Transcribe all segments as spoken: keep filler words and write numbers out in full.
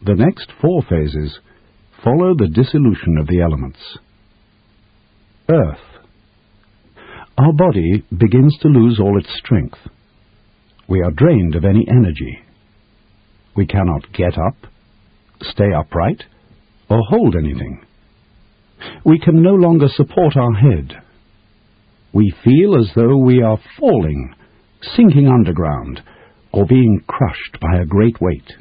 The next four phases follow the dissolution of the elements. Earth. Our body begins to lose all its strength. We are drained of any energy. We cannot get up, stay upright, or hold anything. We can no longer support our head. We feel as though we are falling, sinking underground, or being crushed by a great weight.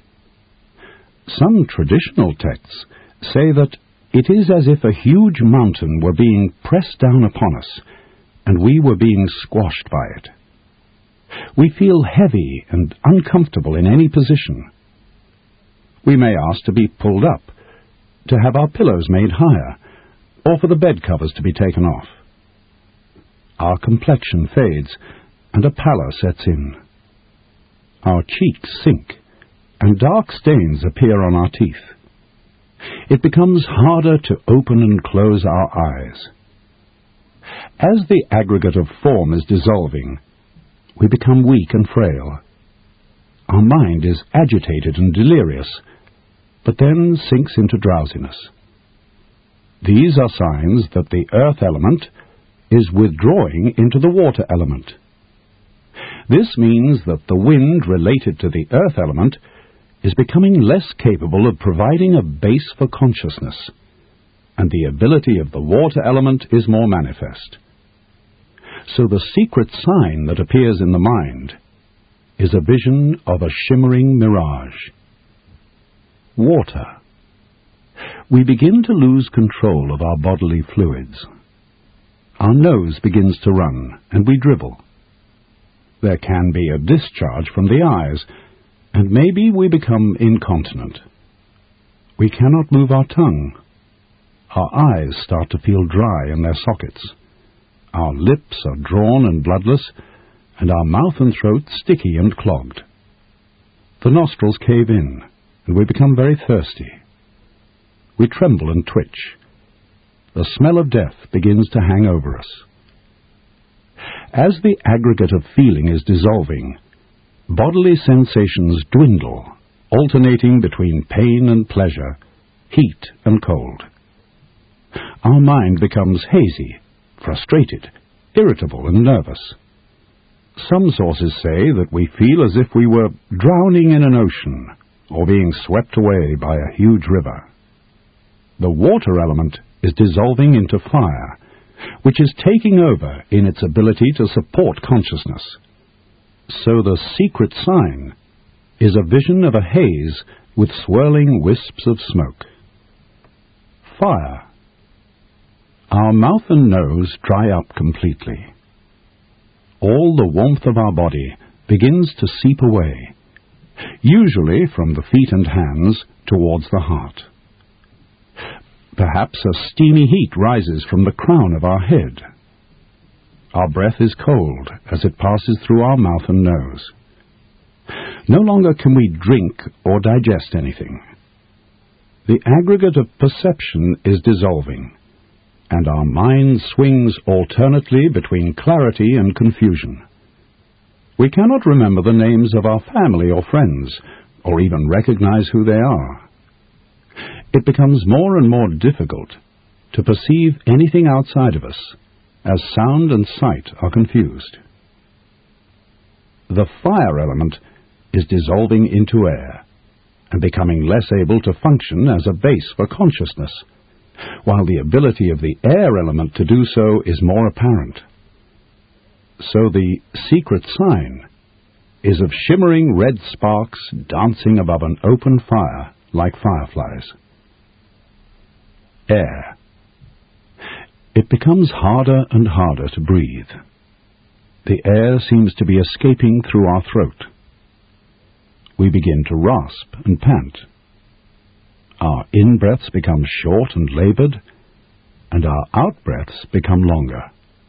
Some traditional texts say that it is as if a huge mountain were being pressed down upon us, and we were being squashed by it. We feel heavy and uncomfortable in any position. We may ask to be pulled up, to have our pillows made higher, or for the bed covers to be taken off. Our complexion fades, and a pallor sets in. Our cheeks sink, and dark stains appear on our teeth. It becomes harder to open and close our eyes. As the aggregate of form is dissolving, we become weak and frail. Our mind is agitated and delirious, but then sinks into drowsiness. These are signs that the earth element is withdrawing into the water element. This means that the wind related to the earth element is becoming less capable of providing a base for consciousness, and the ability of the water element is more manifest. So the secret sign that appears in the mind is a vision of a shimmering mirage. Water. We begin to lose control of our bodily fluids. Our nose begins to run, and we dribble. There can be a discharge from the eyes, and maybe we become incontinent. We cannot move our tongue. Our eyes start to feel dry in their sockets. Our lips are drawn and bloodless, and our mouth and throat sticky and clogged. The nostrils cave in, and we become very thirsty. We tremble and twitch. The smell of death begins to hang over us. As the aggregate of feeling is dissolving, bodily sensations dwindle, alternating between pain and pleasure, heat and cold. Our mind becomes hazy, frustrated, irritable and nervous. Some sources say that we feel as if we were drowning in an ocean or being swept away by a huge river. The water element is dissolving into fire, which is taking over in its ability to support consciousness. So the secret sign is a vision of a haze with swirling wisps of smoke. Fire. Our mouth and nose dry up completely. All the warmth of our body begins to seep away, usually from the feet and hands towards the heart. Perhaps a steamy heat rises from the crown of our head. Our breath is cold as it passes through our mouth and nose. No longer can we drink or digest anything. The aggregate of perception is dissolving, and our mind swings alternately between clarity and confusion. We cannot remember the names of our family or friends, or even recognize who they are. It becomes more and more difficult to perceive anything outside of us, as sound and sight are confused. The fire element is dissolving into air, and becoming less able to function as a base for consciousness, while the ability of the air element to do so is more apparent. So the secret sign is of shimmering red sparks dancing above an open fire like fireflies. Air. It becomes harder and harder to breathe. The air seems to be escaping through our throat. We begin to rasp and pant. Our in-breaths become short and labored, and our out-breaths become longer.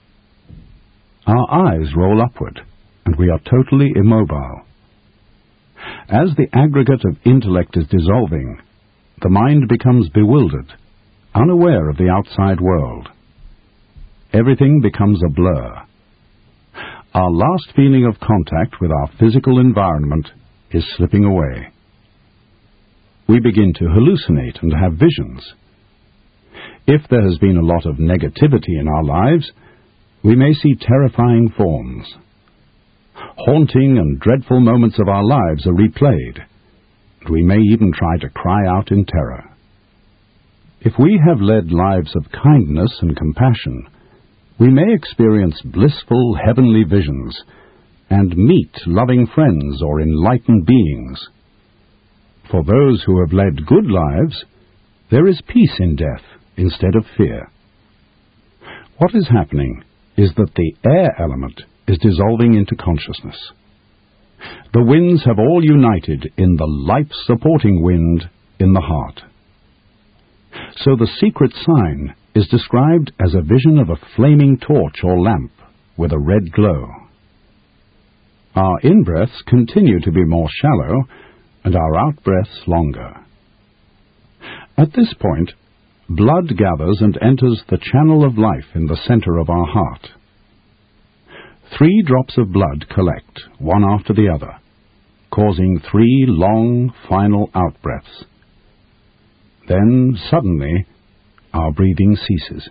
Our eyes roll upward, and we are totally immobile. As the aggregate of intellect is dissolving, the mind becomes bewildered, unaware of the outside world. Everything becomes a blur. Our last feeling of contact with our physical environment is slipping away. we begin to hallucinate and have visions. If there has been a lot of negativity in our lives, we may see terrifying forms. Haunting and dreadful moments of our lives are replayed, and we may even try to cry out in terror. If we have led lives of kindness and compassion, we may experience blissful heavenly visions and meet loving friends or enlightened beings. For those who have led good lives, there is peace in death instead of fear. What is happening is that the air element is dissolving into consciousness. The winds have all united in the life-supporting wind in the heart. So the secret sign is described as a vision of a flaming torch or lamp with a red glow. Our in-breaths continue to be more shallow and our out-breaths longer. At this point, blood gathers and enters the channel of life in the center of our heart. Three drops of blood collect, one after the other, causing three long, final out-breaths. Then, suddenly, our breathing ceases.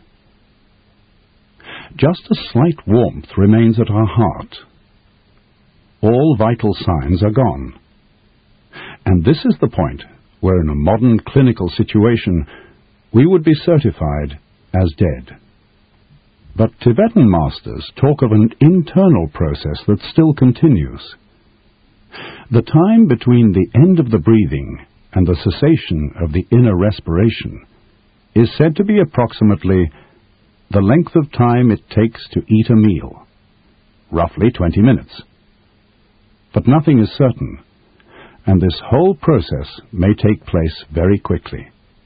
Just a slight warmth remains at our heart. All vital signs are gone. And this is the point where, in a modern clinical situation, we would be certified as dead. But Tibetan masters talk of an internal process that still continues. The time between the end of the breathing and the cessation of the inner respiration is said to be approximately the length of time it takes to eat a meal, roughly twenty minutes. But nothing is certain, and this whole process may take place very quickly.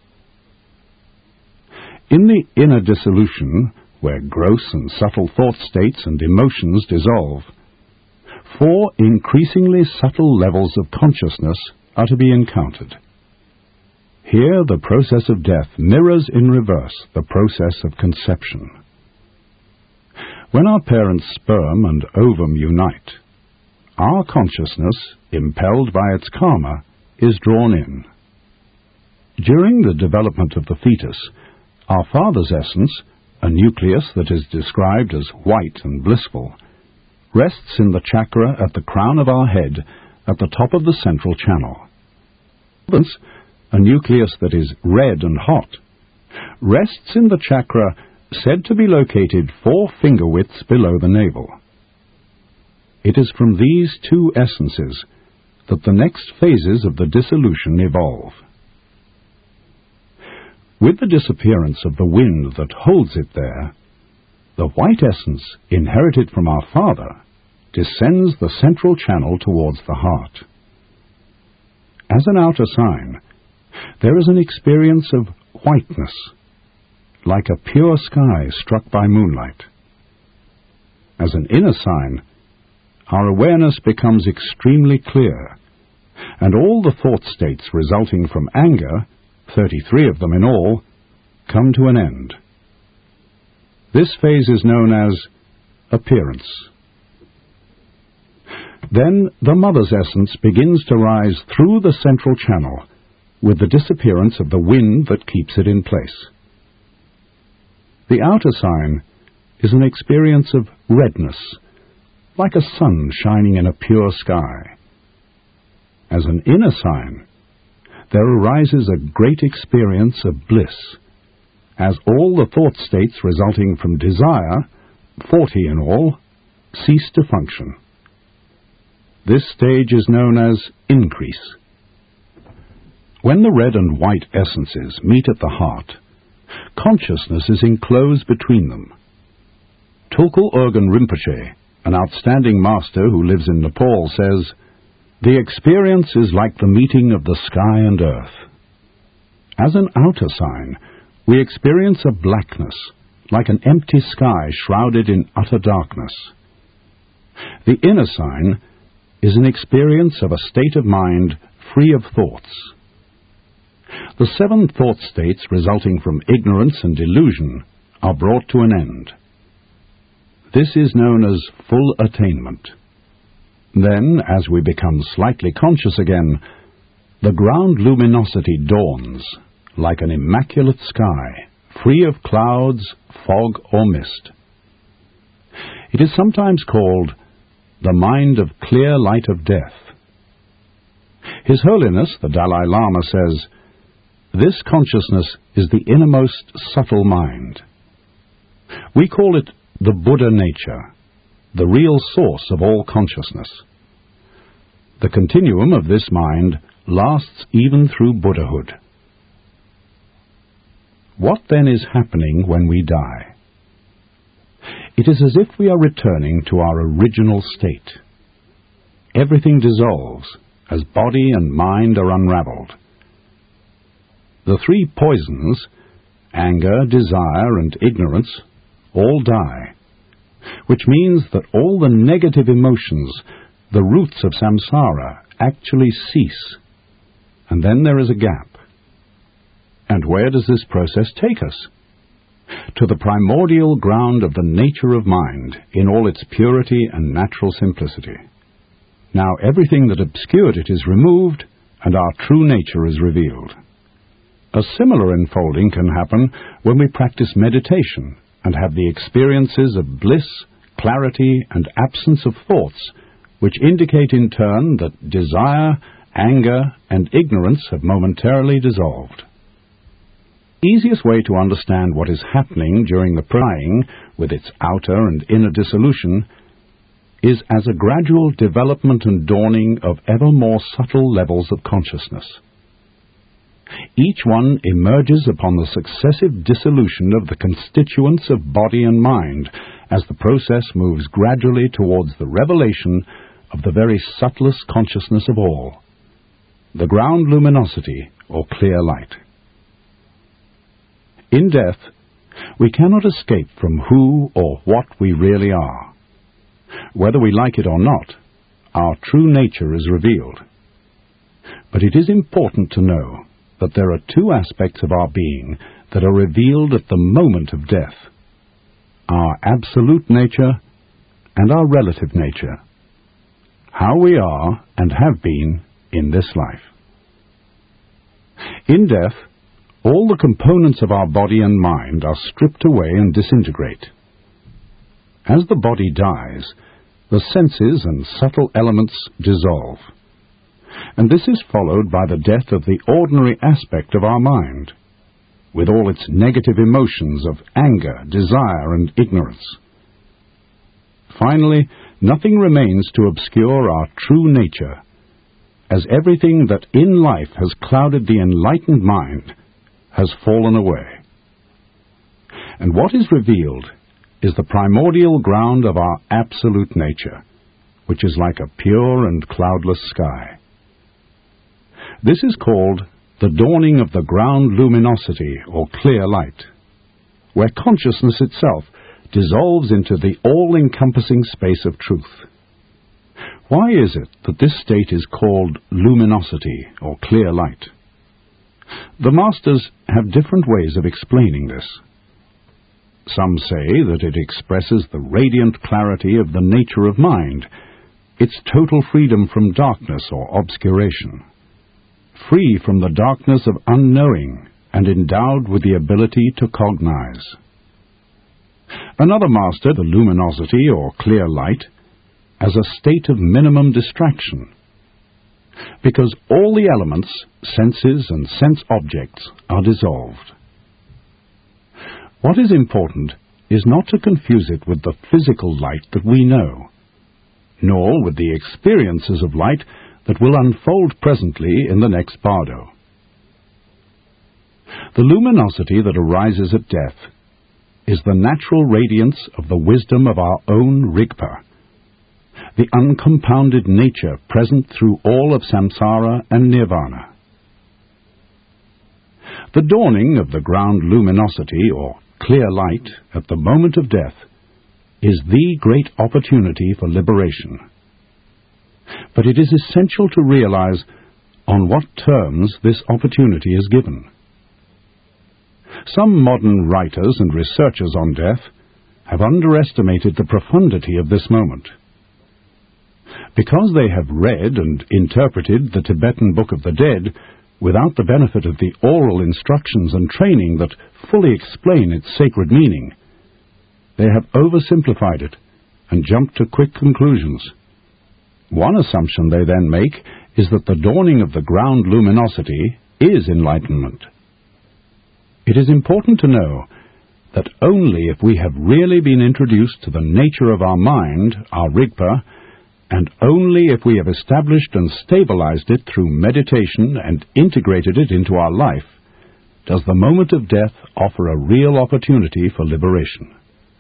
In the inner dissolution, where gross and subtle thought states and emotions dissolve, four increasingly subtle levels of consciousness are to be encountered. Here the process of death mirrors in reverse the process of conception. When our parents' sperm and ovum unite, our consciousness, impelled by its karma, is drawn in. During the development of the fetus, our father's essence, a nucleus that is described as white and blissful, rests in the chakra at the crown of our head at the top of the central channel. Thus, a nucleus that is red and hot rests in the chakra said to be located four finger widths below the navel. It is from these two essences that the next phases of the dissolution evolve. With the disappearance of the wind that holds it there, the white essence, inherited from our father, descends the central channel towards the heart. As an outer sign, there is an experience of whiteness, like a pure sky struck by moonlight. As an inner sign, our awareness becomes extremely clear, and all the thought states resulting from anger, thirty-three of them in all, come to an end. This phase is known as appearance. Then the mother's essence begins to rise through the central channel with the disappearance of the wind that keeps it in place. The outer sign is an experience of redness, like a sun shining in a pure sky. As an inner sign, there arises a great experience of bliss, as all the thought states resulting from desire, forty in all, cease to function. This stage is known as increase. When the red and white essences meet at the heart, consciousness is enclosed between them. Tulku Urgyen Rinpoche, an outstanding master who lives in Nepal, says, "The experience is like the meeting of the sky and earth. As an outer sign, we experience a blackness, like an empty sky shrouded in utter darkness. The inner sign is an experience of a state of mind free of thoughts. The seven thought states resulting from ignorance and delusion are brought to an end. This is known as full attainment. Then, as we become slightly conscious again, the ground luminosity dawns like an immaculate sky, free of clouds, fog, or mist. It is sometimes called the mind of clear light of death. His Holiness, the Dalai Lama, says, "This consciousness is the innermost subtle mind." We call it the Buddha nature, the real source of all consciousness. The continuum of this mind lasts even through Buddhahood. What then is happening when we die? It is as if we are returning to our original state. Everything dissolves as body and mind are unravelled. The three poisons, anger, desire, and ignorance, all die, which means that all the negative emotions, the roots of samsara, actually cease, and then there is a gap. And where does this process take us? To the primordial ground of the nature of mind in all its purity and natural simplicity. Now everything that obscured it is removed, and our true nature is revealed. A similar unfolding can happen when we practice meditation and have the experiences of bliss, clarity, and absence of thoughts, which indicate in turn that desire, anger, and ignorance have momentarily dissolved. Easiest way to understand what is happening during the praying, with its outer and inner dissolution, is as a gradual development and dawning of ever more subtle levels of consciousness. Each one emerges upon the successive dissolution of the constituents of body and mind, as the process moves gradually towards the revelation of the very subtlest consciousness of all, the ground luminosity or clear light. In death, we cannot escape from who or what we really are. Whether we like it or not, our true nature is revealed. But it is important to know that there are two aspects of our being that are revealed at the moment of death: our absolute nature and our relative nature, how we are and have been in this life. In death, all the components of our body and mind are stripped away and disintegrate. As the body dies, the senses and subtle elements dissolve, and this is followed by the death of the ordinary aspect of our mind, with all its negative emotions of anger, desire, and ignorance. Finally, nothing remains to obscure our true nature, as everything that in life has clouded the enlightened mind has fallen away. And what is revealed is the primordial ground of our absolute nature, which is like a pure and cloudless sky. This is called the dawning of the ground luminosity or clear light, where consciousness itself dissolves into the all-encompassing space of truth. Why is it that this state is called luminosity or clear light? The masters have different ways of explaining this. Some say that it expresses the radiant clarity of the nature of mind, its total freedom from darkness or obscuration, free from the darkness of unknowing and endowed with the ability to cognize. Another master, the luminosity or clear light, as a state of minimum distraction, because all the elements, senses and sense objects are dissolved. What is important is not to confuse it with the physical light that we know, nor with the experiences of light that will unfold presently in the next bardo. The luminosity that arises at death is the natural radiance of the wisdom of our own Rigpa, the uncompounded nature present through all of samsara and nirvana. The dawning of the ground luminosity or clear light at the moment of death is the great opportunity for liberation. But it is essential to realize on what terms this opportunity is given. Some modern writers and researchers on death have underestimated the profundity of this moment. Because they have read and interpreted the Tibetan Book of the Dead without the benefit of the oral instructions and training that fully explain its sacred meaning, they have oversimplified it and jumped to quick conclusions. One assumption they then make is that the dawning of the ground luminosity is enlightenment. It is important to know that only if we have really been introduced to the nature of our mind, our Rigpa, and only if we have established and stabilized it through meditation and integrated it into our life, does the moment of death offer a real opportunity for liberation.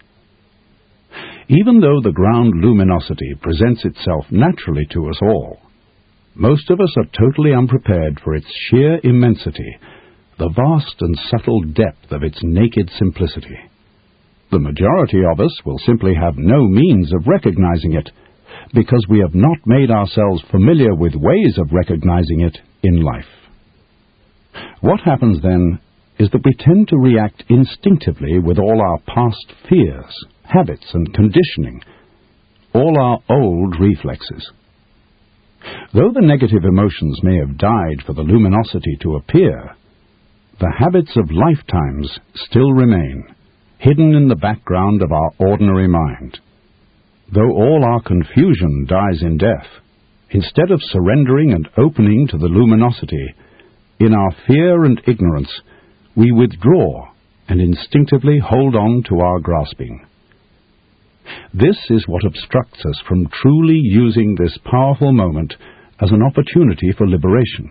Even though the ground luminosity presents itself naturally to us all, most of us are totally unprepared for its sheer immensity, the vast and subtle depth of its naked simplicity. The majority of us will simply have no means of recognizing it, because we have not made ourselves familiar with ways of recognizing it in life. What happens then is that we tend to react instinctively with all our past fears, habits and conditioning, all our old reflexes. Though the negative emotions may have died for the luminosity to appear, the habits of lifetimes still remain, hidden in the background of our ordinary mind. Though all our confusion dies in death, instead of surrendering and opening to the luminosity, in our fear and ignorance, we withdraw and instinctively hold on to our grasping. This is what obstructs us from truly using this powerful moment as an opportunity for liberation.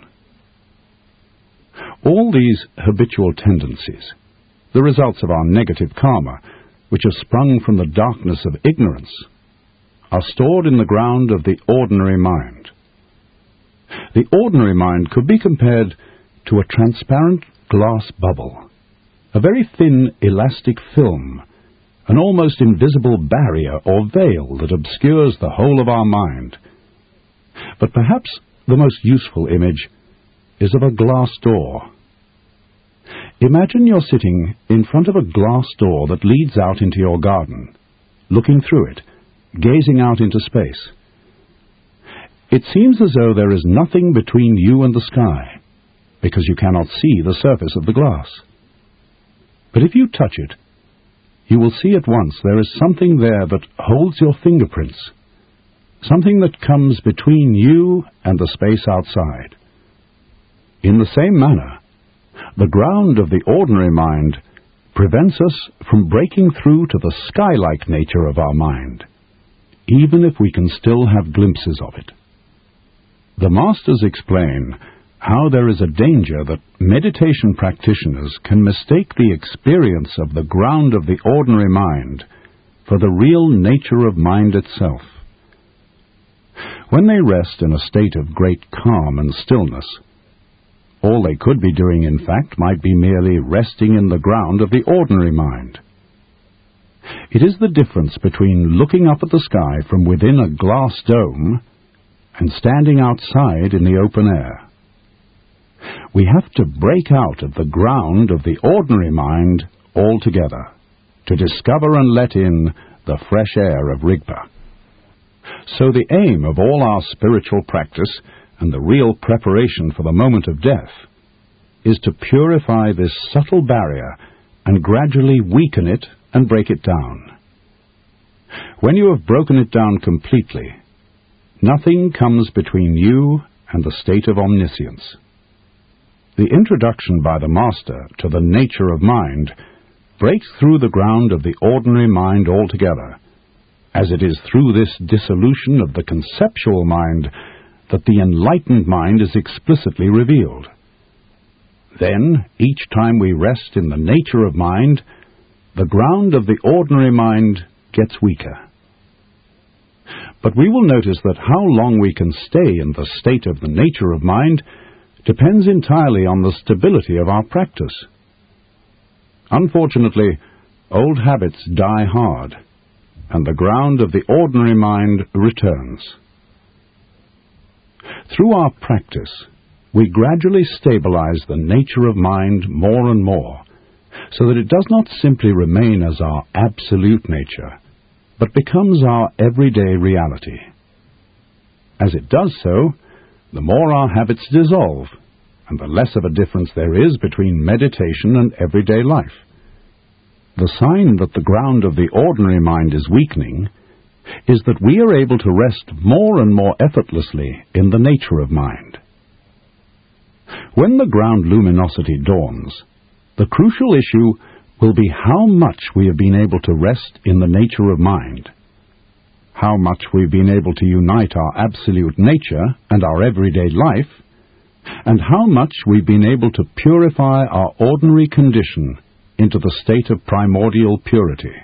All these habitual tendencies, the results of our negative karma, which have sprung from the darkness of ignorance, are stored in the ground of the ordinary mind. The ordinary mind could be compared to a transparent glass bubble, a very thin elastic film, an almost invisible barrier or veil that obscures the whole of our mind. But perhaps the most useful image is of a glass door. Imagine you're sitting in front of a glass door that leads out into your garden, looking through it, gazing out into space. It seems as though there is nothing between you and the sky, because you cannot see the surface of the glass. But if you touch it, you will see at once there is something there that holds your fingerprints, something that comes between you and the space outside. In the same manner, the ground of the ordinary mind prevents us from breaking through to the sky-like nature of our mind, even if we can still have glimpses of it. The Masters explain how there is a danger that meditation practitioners can mistake the experience of the ground of the ordinary mind for the real nature of mind itself. When they rest in a state of great calm and stillness, all they could be doing, in fact, might be merely resting in the ground of the ordinary mind. It is the difference between looking up at the sky from within a glass dome and standing outside in the open air. We have to break out of the ground of the ordinary mind altogether to discover and let in the fresh air of Rigpa. So the aim of all our spiritual practice and the real preparation for the moment of death is to purify this subtle barrier and gradually weaken it and break it down. When you have broken it down completely, nothing comes between you and the state of omniscience. The introduction by the Master to the nature of mind breaks through the ground of the ordinary mind altogether, as it is through this dissolution of the conceptual mind that the enlightened mind is explicitly revealed. Then, each time we rest in the nature of mind, the ground of the ordinary mind gets weaker. But we will notice that how long we can stay in the state of the nature of mind depends entirely on the stability of our practice. Unfortunately, old habits die hard, and the ground of the ordinary mind returns. Through our practice, we gradually stabilize the nature of mind more and more, so that it does not simply remain as our absolute nature, but becomes our everyday reality. As it does so, the more our habits dissolve, and the less of a difference there is between meditation and everyday life. The sign that the ground of the ordinary mind is weakening is that we are able to rest more and more effortlessly in the nature of mind. When the ground luminosity dawns, the crucial issue will be how much we have been able to rest in the nature of mind, how much we've been able to unite our absolute nature and our everyday life, and how much we've been able to purify our ordinary condition into the state of primordial purity.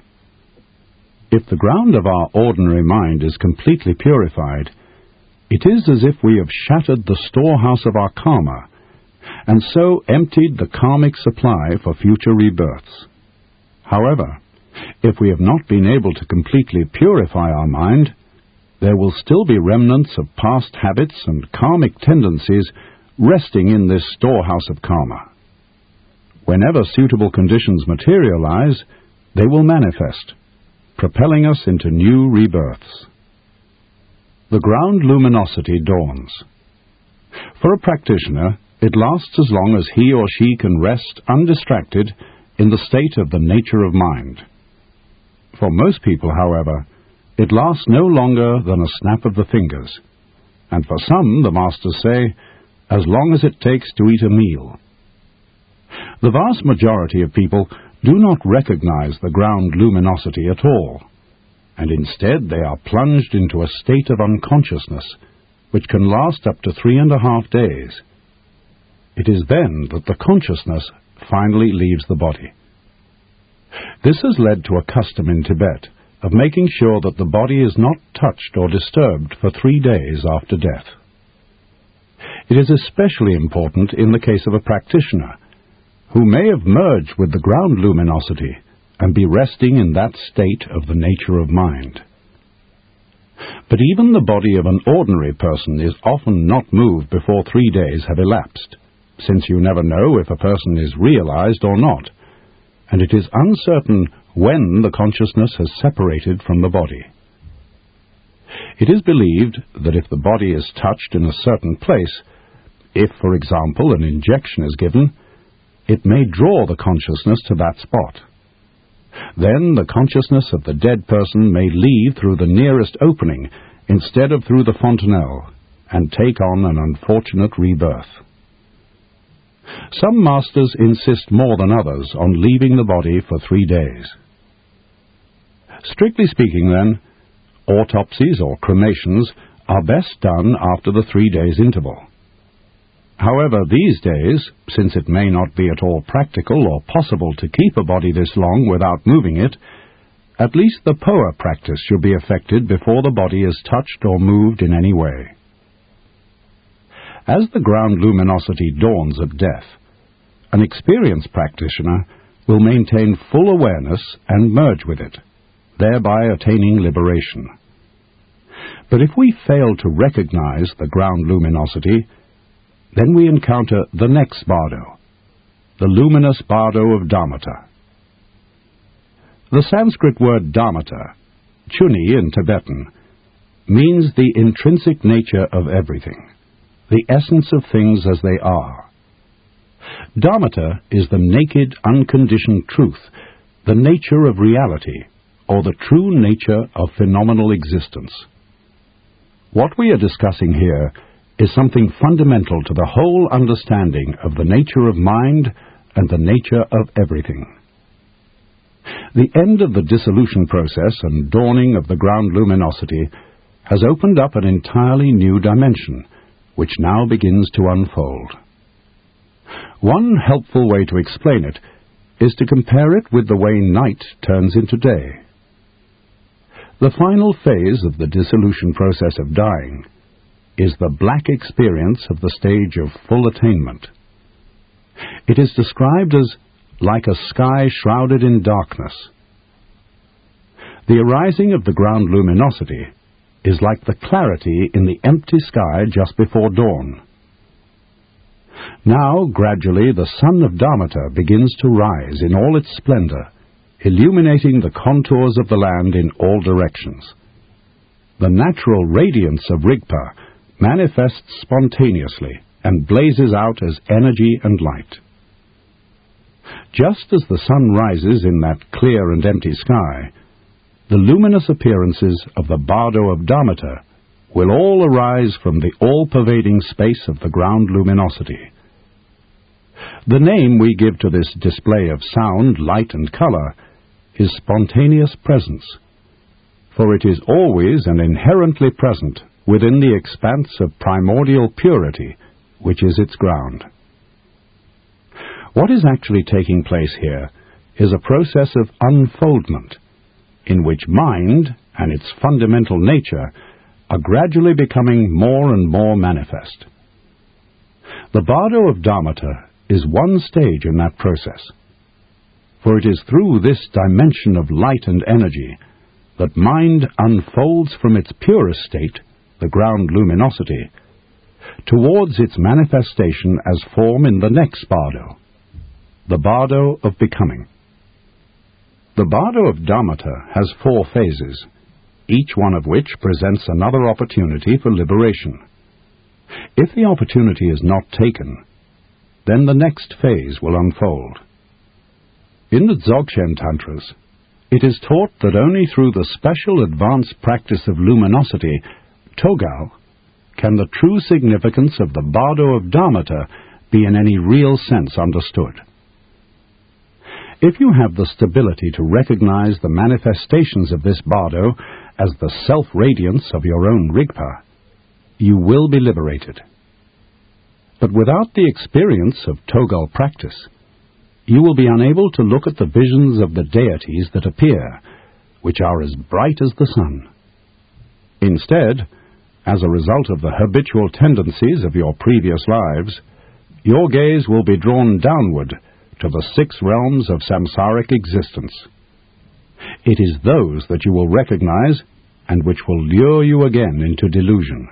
If the ground of our ordinary mind is completely purified, it is as if we have shattered the storehouse of our karma, and so emptied the karmic supply for future rebirths. However, if we have not been able to completely purify our mind, there will still be remnants of past habits and karmic tendencies resting in this storehouse of karma. Whenever suitable conditions materialize, they will manifest, propelling us into new rebirths. The ground luminosity dawns. For a practitioner, it lasts as long as he or she can rest undistracted in the state of the nature of mind. For most people, however, it lasts no longer than a snap of the fingers, and for some, the masters say, as long as it takes to eat a meal. The vast majority of people do not recognize the ground luminosity at all, and instead they are plunged into a state of unconsciousness, which can last up to three and a half days. It is then that the consciousness finally leaves the body. This has led to a custom in Tibet of making sure that the body is not touched or disturbed for three days after death. It is especially important in the case of a practitioner who may have merged with the ground luminosity and be resting in that state of the nature of mind. But even the body of an ordinary person is often not moved before three days have elapsed, since you never know if a person is realized or not, and it is uncertain when the consciousness has separated from the body. It is believed that if the body is touched in a certain place, if, for example, an injection is given, it may draw the consciousness to that spot. Then the consciousness of the dead person may leave through the nearest opening instead of through the fontanelle, and take on an unfortunate rebirth. Some masters insist more than others on leaving the body for three days. Strictly speaking, then, autopsies or cremations are best done after the three days interval. However, these days, since it may not be at all practical or possible to keep a body this long without moving it, at least the P O A practice should be effected before the body is touched or moved in any way. As the ground luminosity dawns at death, an experienced practitioner will maintain full awareness and merge with it, thereby attaining liberation. But if we fail to recognize the ground luminosity, then we encounter the next bardo, the luminous bardo of Dharmata. The Sanskrit word Dharmata, chuni in Tibetan, means the intrinsic nature of everything, the essence of things as they are. Dharmata is the naked, unconditioned truth, the nature of reality, or the true nature of phenomenal existence. What we are discussing here is something fundamental to the whole understanding of the nature of mind and the nature of everything. The end of the dissolution process and dawning of the ground luminosity has opened up an entirely new dimension, which now begins to unfold. One helpful way to explain it is to compare it with the way night turns into day. The final phase of the dissolution process of dying is the black experience of the stage of full attainment. It is described as like a sky shrouded in darkness. The arising of the ground luminosity is like the clarity in the empty sky just before dawn. Now, gradually, the sun of Dharmata begins to rise in all its splendor, illuminating the contours of the land in all directions. the natural radiance of Rigpa manifests spontaneously and blazes out as energy and light. Just as the sun rises in that clear and empty sky, the luminous appearances of the Bardo of Dharmata will all arise from the all-pervading space of the ground luminosity. The name we give to this display of sound, light, and color is spontaneous presence, for it is always and inherently present within the expanse of primordial purity, which is its ground. What is actually taking place here is a process of unfoldment, in which mind and its fundamental nature are gradually becoming more and more manifest. The Bardo of Dharmata is one stage in that process, for it is through this dimension of light and energy that mind unfolds from its purest state, the ground luminosity, towards its manifestation as form in the next Bardo, the Bardo of Becoming. The Bardo of Dharmata has four phases, each one of which presents another opportunity for liberation. If the opportunity is not taken, then the next phase will unfold. In the Dzogchen Tantras, it is taught that only through the special advanced practice of luminosity, Togal, can the true significance of the Bardo of Dharmata be in any real sense understood. If you have the stability to recognize the manifestations of this Bardo as the self-radiance of your own Rigpa, you will be liberated. But without the experience of Togal practice, you will be unable to look at the visions of the deities that appear, which are as bright as the sun. Instead, as a result of the habitual tendencies of your previous lives, your gaze will be drawn downward to the six realms of samsaric existence. It is those that you will recognize and which will lure you again into delusion.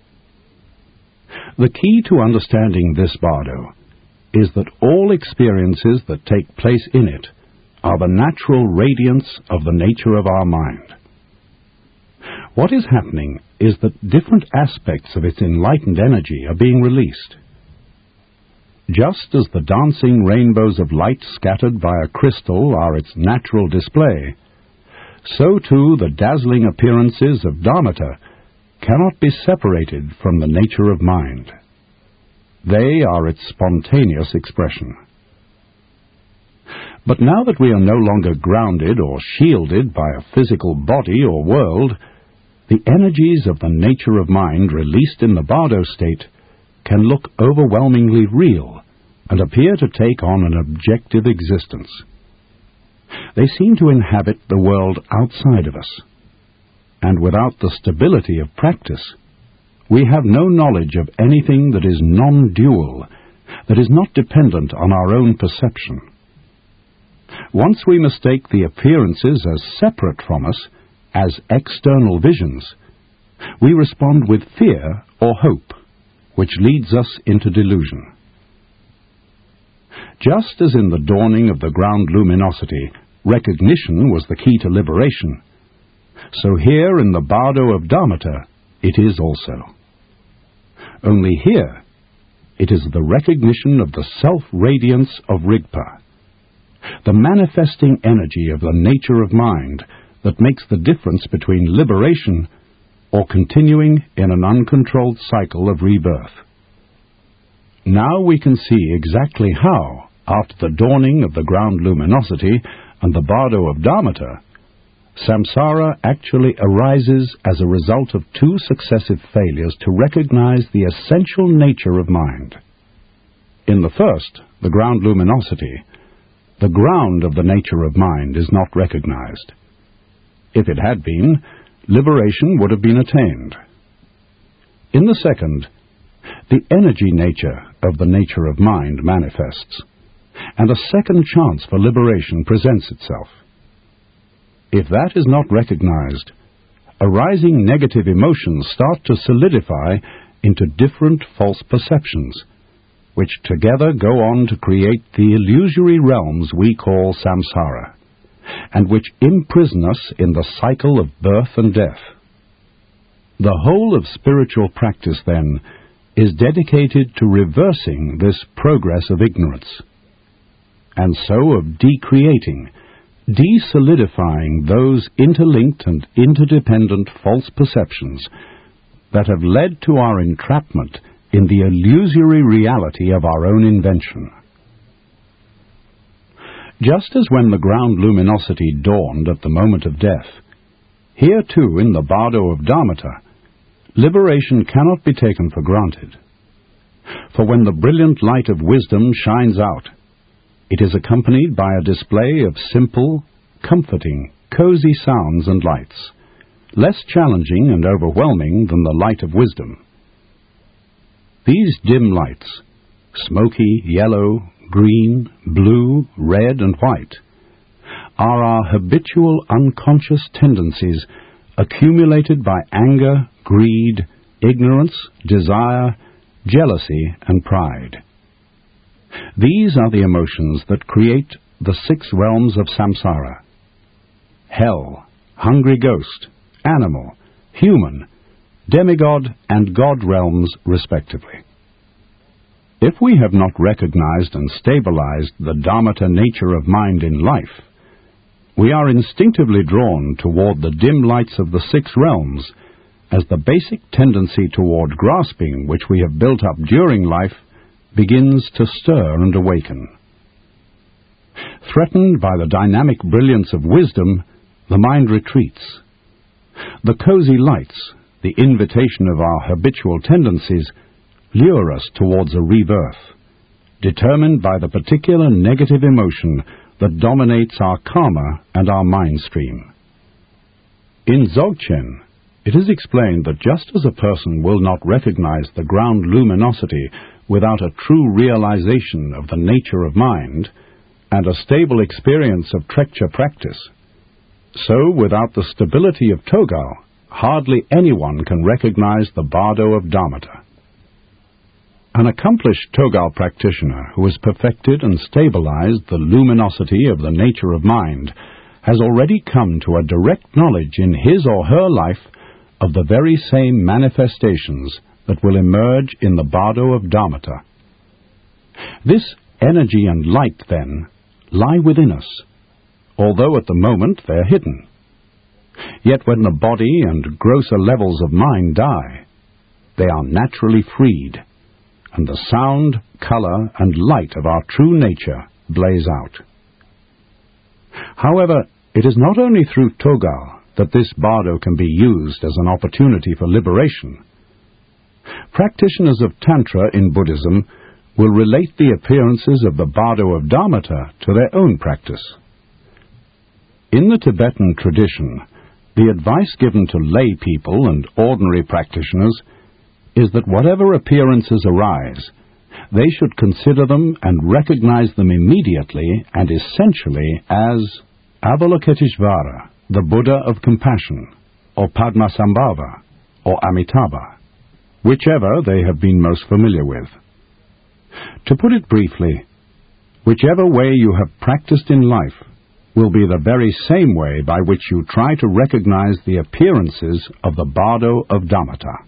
The key to understanding this Bardo is that all experiences that take place in it are the natural radiance of the nature of our mind. What is happening is that different aspects of its enlightened energy are being released. Just as the dancing rainbows of light scattered by a crystal are its natural display, so too the dazzling appearances of Dharmata cannot be separated from the nature of mind. They are its spontaneous expression. But now that we are no longer grounded or shielded by a physical body or world, the energies of the nature of mind released in the Bardo state can look overwhelmingly real and appear to take on an objective existence. They seem to inhabit the world outside of us, and without the stability of practice, we have no knowledge of anything that is non-dual, that is not dependent on our own perception. Once we mistake the appearances as separate from us, as external visions, we respond with fear or hope, which leads us into delusion. Just as in the dawning of the ground luminosity, recognition was the key to liberation, so here in the Bardo of Dharmata it is also. Only here it is the recognition of the self-radiance of Rigpa, the manifesting energy of the nature of mind that makes the difference between liberation or continuing in an uncontrolled cycle of rebirth. Now we can see exactly how, after the dawning of the ground luminosity and the Bardo of Dharmata, samsara actually arises as a result of two successive failures to recognize the essential nature of mind. In the first, the ground luminosity, the ground of the nature of mind is not recognized. If it had been, liberation would have been attained. In the second, the energy nature of the nature of mind manifests, and a second chance for liberation presents itself. If that is not recognized, arising negative emotions start to solidify into different false perceptions, which together go on to create the illusory realms we call samsara, and which imprison us in the cycle of birth and death. The whole of spiritual practice, then, is dedicated to reversing this progress of ignorance, and so of decreating, desolidifying those interlinked and interdependent false perceptions that have led to our entrapment in the illusory reality of our own invention. Just as when the ground luminosity dawned at the moment of death, here too in the bardo of Dharmata, liberation cannot be taken for granted. For when the brilliant light of wisdom shines out, it is accompanied by a display of simple, comforting, cozy sounds and lights, less challenging and overwhelming than the light of wisdom. These dim lights, smoky, yellow, green, blue, red, and white, are our habitual unconscious tendencies accumulated by anger, greed, ignorance, desire, jealousy, and pride. These are the emotions that create the six realms of samsara: hell, hungry ghost, animal, human, demigod, and god realms, respectively. If we have not recognized and stabilized the Dharmata nature of mind in life, we are instinctively drawn toward the dim lights of the six realms, as the basic tendency toward grasping which we have built up during life begins to stir and awaken. Threatened by the dynamic brilliance of wisdom, the mind retreats. The cozy lights, the invitation of our habitual tendencies, lure us towards a rebirth, determined by the particular negative emotion that dominates our karma and our mind stream. In Dzogchen, it is explained that just as a person will not recognize the ground luminosity without a true realization of the nature of mind and a stable experience of Trekchö practice, so without the stability of Togao, hardly anyone can recognize the bardo of Dharmata. An accomplished Togao practitioner who has perfected and stabilized the luminosity of the nature of mind has already come to a direct knowledge in his or her life of the very same manifestations that will emerge in the bardo of Dharmata. This energy and light, then, lie within us, although at the moment they are hidden. Yet when the body and grosser levels of mind die, they are naturally freed, and the sound, color, and light of our true nature blaze out. However, it is not only through Togao that this bardo can be used as an opportunity for liberation. Practitioners of Tantra in Buddhism will relate the appearances of the bardo of Dharmata to their own practice. In the Tibetan tradition, the advice given to lay people and ordinary practitioners is that whatever appearances arise, they should consider them and recognize them immediately and essentially as Avalokiteshvara, the Buddha of compassion, or Padmasambhava, or Amitabha, whichever they have been most familiar with. To put it briefly, whichever way you have practiced in life will be the very same way by which you try to recognize the appearances of the bardo of Dharmata.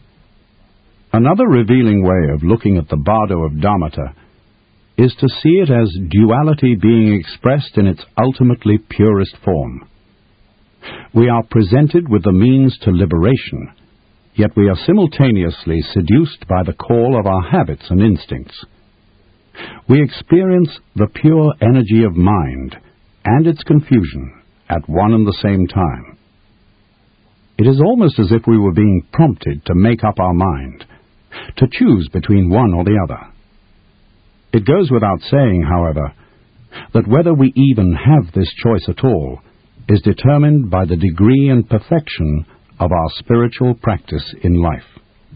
Another revealing way of looking at the bardo of Dharmata is to see it as duality being expressed in its ultimately purest form. We are presented with the means to liberation, yet we are simultaneously seduced by the call of our habits and instincts. We experience the pure energy of mind and its confusion at one and the same time. It is almost as if we were being prompted to make up our mind, to choose between one or the other. It goes without saying, however, that whether we even have this choice at all is determined by the degree and perfection of our spiritual practice in life.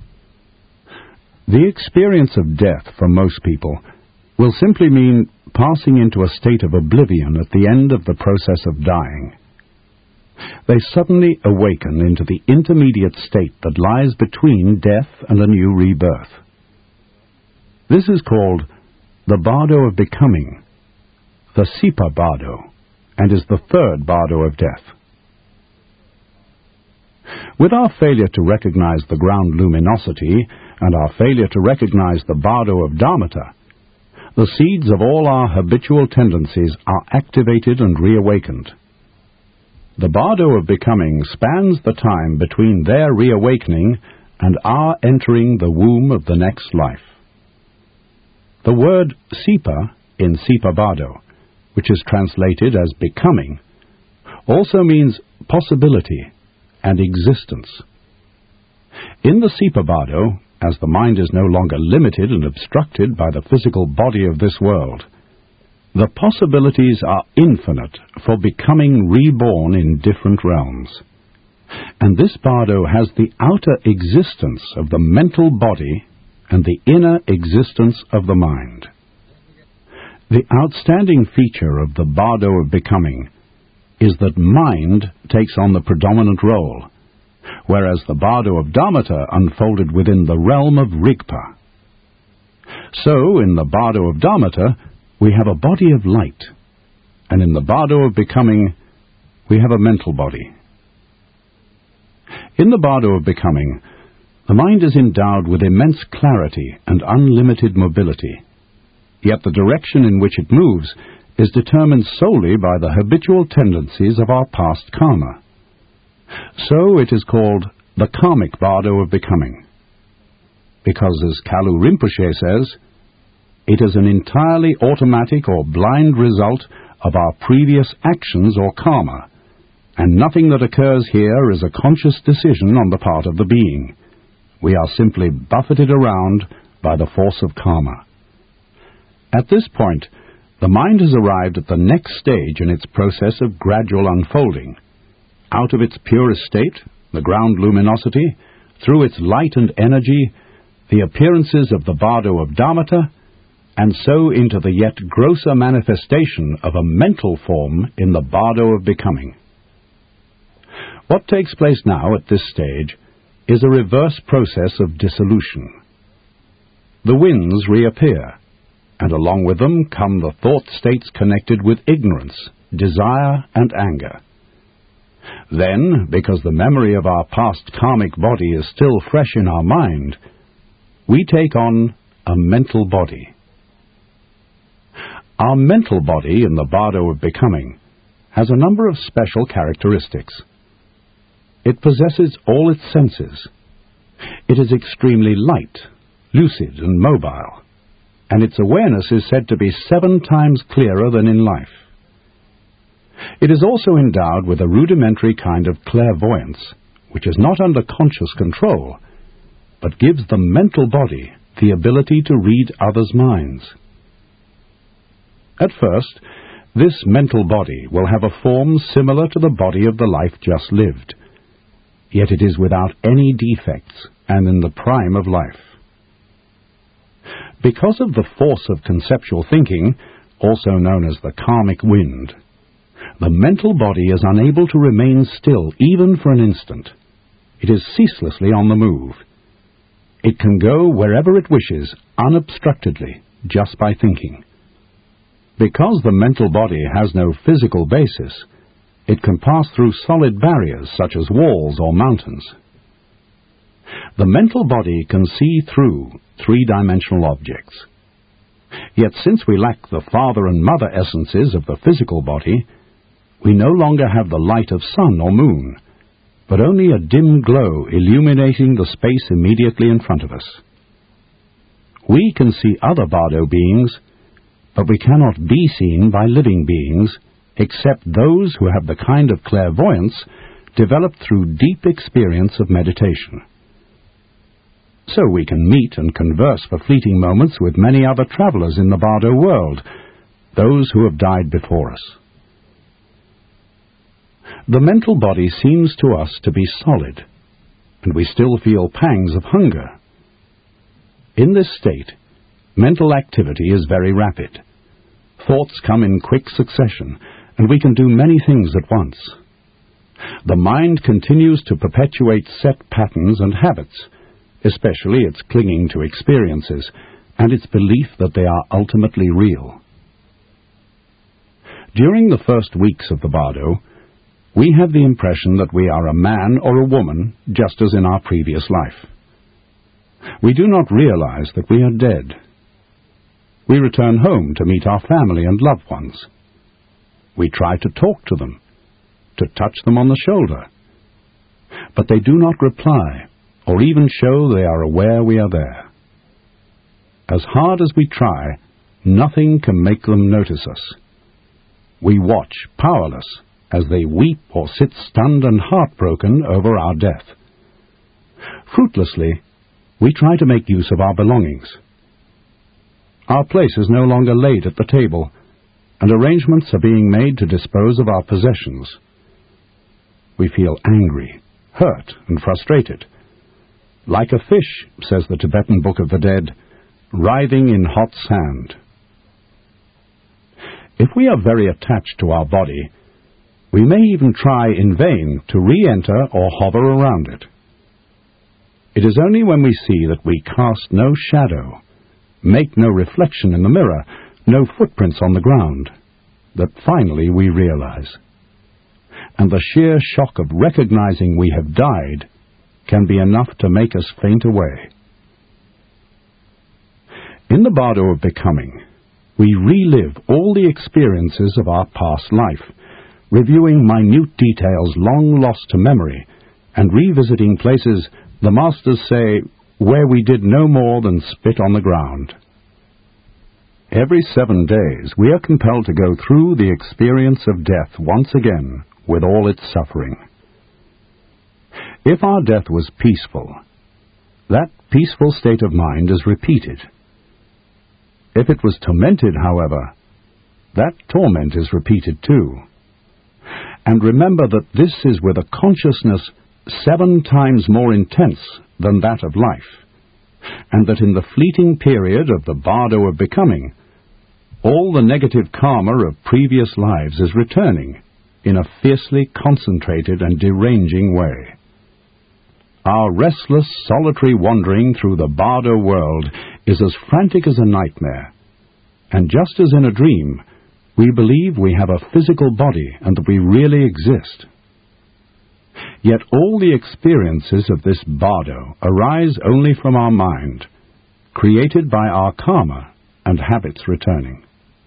The experience of death for most people will simply mean passing into a state of oblivion at the end of the process of dying. They suddenly awaken into the intermediate state that lies between death and a new rebirth. This is called the bardo of becoming, the Sipa bardo, and is the third bardo of death. With our failure to recognize the ground luminosity and our failure to recognize the bardo of Dharmata, the seeds of all our habitual tendencies are activated and reawakened. The bardo of becoming spans the time between their reawakening and our entering the womb of the next life. The word Sipa in Sipa Bardo, which is translated as becoming, also means possibility and existence. In the Sipa Bardo, as the mind is no longer limited and obstructed by the physical body of this world, the possibilities are infinite for becoming reborn in different realms. And this bardo has the outer existence of the mental body and the inner existence of the mind. The outstanding feature of the bardo of becoming is that mind takes on the predominant role, whereas the bardo of Dharmata unfolded within the realm of Rigpa. So, in the bardo of Dharmata, we have a body of light, and in the bardo of becoming, we have a mental body. In the bardo of becoming, the mind is endowed with immense clarity and unlimited mobility, yet the direction in which it moves is determined solely by the habitual tendencies of our past karma. So it is called the karmic bardo of becoming, because, as Kalu Rinpoche says, it is an entirely automatic or blind result of our previous actions or karma, and nothing that occurs here is a conscious decision on the part of the being. We are simply buffeted around by the force of karma. At this point, the mind has arrived at the next stage in its process of gradual unfolding. Out of its purest state, the ground luminosity, through its light and energy, the appearances of the bardo of Dharmata, and so into the yet grosser manifestation of a mental form in the bardo of becoming. What takes place now at this stage is a reverse process of dissolution. The winds reappear, and along with them come the thought states connected with ignorance, desire, and anger. Then, because the memory of our past karmic body is still fresh in our mind, we take on a mental body. Our mental body in the bardo of becoming has a number of special characteristics. It possesses all its senses. It is extremely light, lucid, and mobile, and its awareness is said to be seven times clearer than in life. It is also endowed with a rudimentary kind of clairvoyance, which is not under conscious control, but gives the mental body the ability to read others' minds. At first, this mental body will have a form similar to the body of the life just lived, yet it is without any defects and in the prime of life. Because of the force of conceptual thinking, also known as the karmic wind, the mental body is unable to remain still even for an instant. It is ceaselessly on the move. It can go wherever it wishes, unobstructedly, just by thinking. Because the mental body has no physical basis, it can pass through solid barriers such as walls or mountains. The mental body can see through three-dimensional objects. Yet since we lack the father and mother essences of the physical body, we no longer have the light of sun or moon, but only a dim glow illuminating the space immediately in front of us. We can see other bardo beings, but we cannot be seen by living beings except those who have the kind of clairvoyance developed through deep experience of meditation. So we can meet and converse for fleeting moments with many other travelers in the bardo world, those who have died before us. The mental body seems to us to be solid, and we still feel pangs of hunger. In this state, mental activity is very rapid. Thoughts come in quick succession, and we can do many things at once. The mind continues to perpetuate set patterns and habits, especially its clinging to experiences, and its belief that they are ultimately real. During the first weeks of the bardo, we have the impression that we are a man or a woman, just as in our previous life. We do not realize that we are dead. We return home to meet our family and loved ones. We try to talk to them, to touch them on the shoulder, but they do not reply or even show they are aware we are there. As hard as we try, nothing can make them notice us. We watch, powerless, as they weep or sit stunned and heartbroken over our death. Fruitlessly, we try to make use of our belongings. Our place is no longer laid at the table, and arrangements are being made to dispose of our possessions. We feel angry, hurt, and frustrated. Like a fish, says the Tibetan Book of the Dead, writhing in hot sand. If we are very attached to our body, we may even try in vain to re-enter or hover around it. It is only when we see that we cast no shadow, make no reflection in the mirror, no footprints on the ground, that finally we realize. And the sheer shock of recognizing we have died can be enough to make us faint away. In the bardo of becoming, we relive all the experiences of our past life, reviewing minute details long lost to memory, and revisiting places the masters say where we did no more than spit on the ground. Every seven days we are compelled to go through the experience of death once again with all its suffering. If our death was peaceful, that peaceful state of mind is repeated. If it was tormented, however, that torment is repeated too. And remember that this is with a consciousness seven times more intense than that of life, and that in the fleeting period of the bardo of becoming, all the negative karma of previous lives is returning in a fiercely concentrated and deranging way. Our restless, solitary wandering through the bardo world is as frantic as a nightmare, and just as in a dream, we believe we have a physical body and that we really exist. Yet all the experiences of this bardo arise only from our mind, created by our karma and habits returning.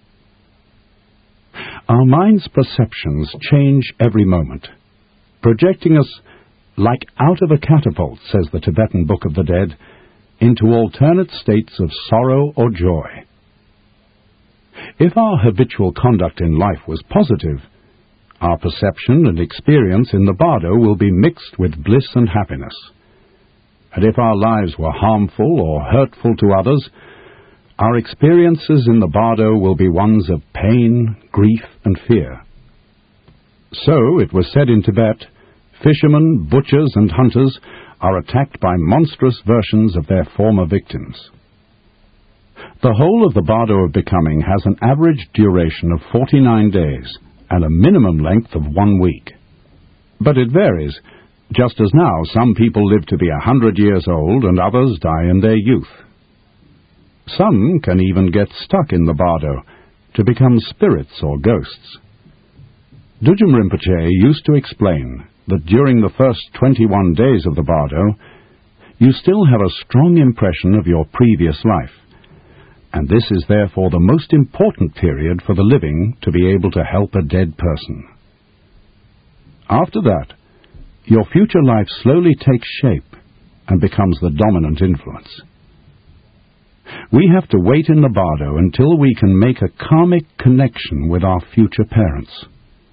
Our mind's perceptions change every moment, projecting us like out of a catapult, says the Tibetan Book of the Dead, into alternate states of sorrow or joy. If our habitual conduct in life was positive, our perception and experience in the bardo will be mixed with bliss and happiness. And if our lives were harmful or hurtful to others, our experiences in the bardo will be ones of pain, grief, and fear. So, it was said in Tibet, fishermen, butchers, and hunters are attacked by monstrous versions of their former victims. The whole of the bardo of becoming has an average duration of forty-nine days and a minimum length of one week. But it varies, just as now some people live to be a hundred years old and others die in their youth. Some can even get stuck in the bardo to become spirits or ghosts. Dudjom Rinpoche used to explain that during the first twenty-one days of the bardo, you still have a strong impression of your previous life, and this is therefore the most important period for the living to be able to help a dead person. After that, your future life slowly takes shape and becomes the dominant influence. We have to wait in the bardo until we can make a karmic connection with our future parents.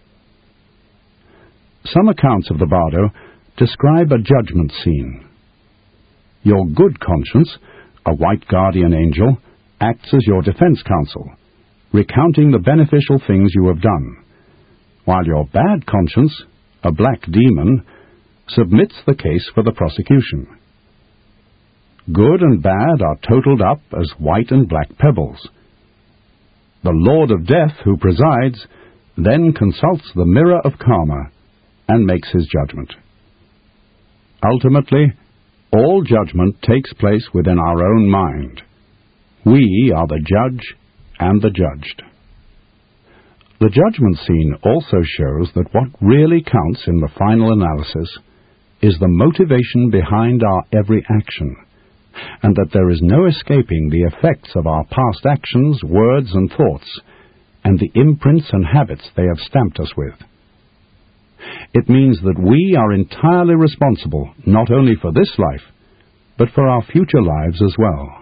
Some accounts of the bardo describe a judgment scene. Your good conscience, a white guardian angel, acts as your defense counsel, recounting the beneficial things you have done, while your bad conscience, a black demon, submits the case for the prosecution. Good and bad are totaled up as white and black pebbles. The Lord of Death, who presides, then consults the mirror of karma and makes his judgment. Ultimately, all judgment takes place within our own mind. We are the judge and the judged. The judgment scene also shows that what really counts in the final analysis is the motivation behind our every action, and that there is no escaping the effects of our past actions, words, and thoughts, and the imprints and habits they have stamped us with. It means that we are entirely responsible not only for this life, but for our future lives as well.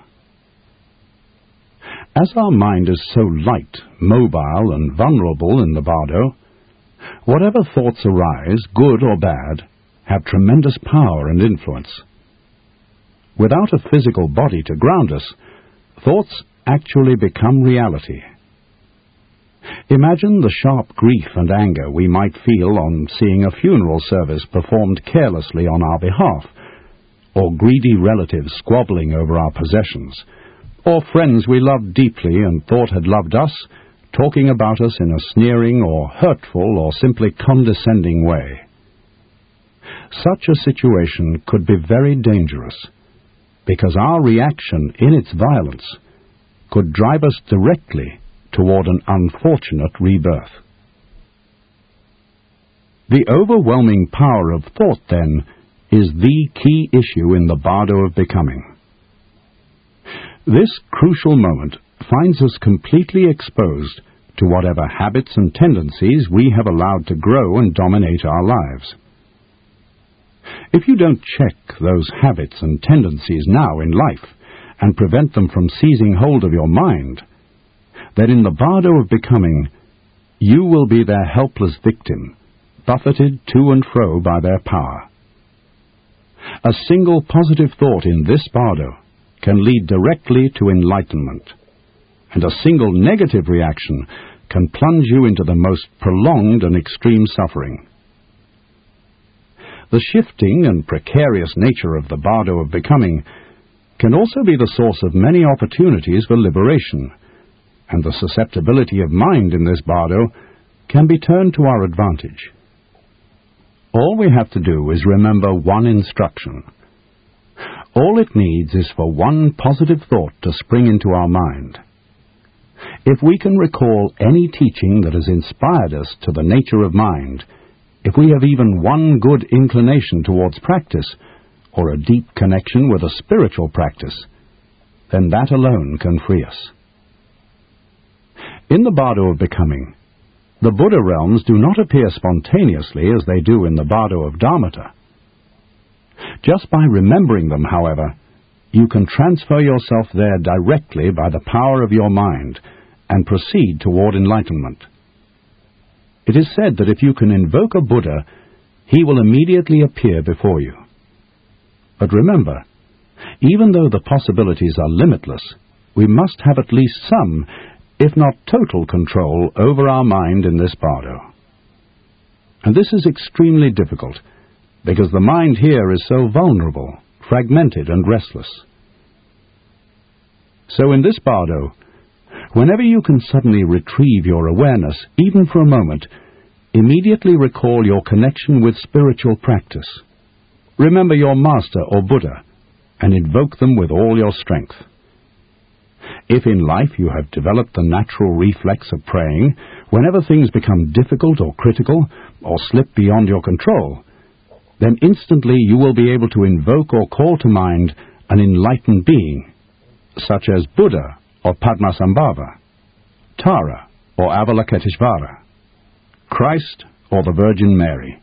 As our mind is so light, mobile, and vulnerable in the bardo, whatever thoughts arise, good or bad, have tremendous power and influence. Without a physical body to ground us, thoughts actually become reality. Imagine the sharp grief and anger we might feel on seeing a funeral service performed carelessly on our behalf, or greedy relatives squabbling over our possessions, or friends we loved deeply and thought had loved us, talking about us in a sneering or hurtful or simply condescending way. Such a situation could be very dangerous, because our reaction in its violence could drive us directly toward an unfortunate rebirth. The overwhelming power of thought, then, is the key issue in the bardo of becoming. This crucial moment finds us completely exposed to whatever habits and tendencies we have allowed to grow and dominate our lives. If you don't check those habits and tendencies now in life and prevent them from seizing hold of your mind, then in the bardo of becoming, you will be their helpless victim, buffeted to and fro by their power. A single positive thought in this bardo can lead directly to enlightenment, and a single negative reaction can plunge you into the most prolonged and extreme suffering. The shifting and precarious nature of the bardo of becoming can also be the source of many opportunities for liberation, and the susceptibility of mind in this bardo can be turned to our advantage. All we have to do is remember one instruction. All it needs is for one positive thought to spring into our mind. If we can recall any teaching that has inspired us to the nature of mind, if we have even one good inclination towards practice, or a deep connection with a spiritual practice, then that alone can free us. In the bardo of becoming, the Buddha realms do not appear spontaneously as they do in the bardo of Dharmata. Just by remembering them, however, you can transfer yourself there directly by the power of your mind and proceed toward enlightenment. It is said that if you can invoke a Buddha, he will immediately appear before you. But remember, even though the possibilities are limitless, we must have at least some, if not total, control over our mind in this bardo. And this is extremely difficult, because the mind here is so vulnerable, fragmented, and restless. So in this bardo, whenever you can suddenly retrieve your awareness, even for a moment, immediately recall your connection with spiritual practice. Remember your master or Buddha, and invoke them with all your strength. If in life you have developed the natural reflex of praying, whenever things become difficult or critical, or slip beyond your control, then instantly you will be able to invoke or call to mind an enlightened being, such as Buddha or Padmasambhava, Tara or Avalokiteshvara, Christ or the Virgin Mary.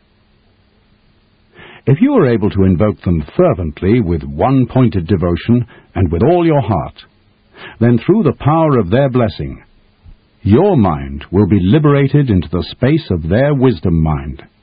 If you are able to invoke them fervently with one-pointed devotion and with all your heart, then through the power of their blessing, your mind will be liberated into the space of their wisdom mind,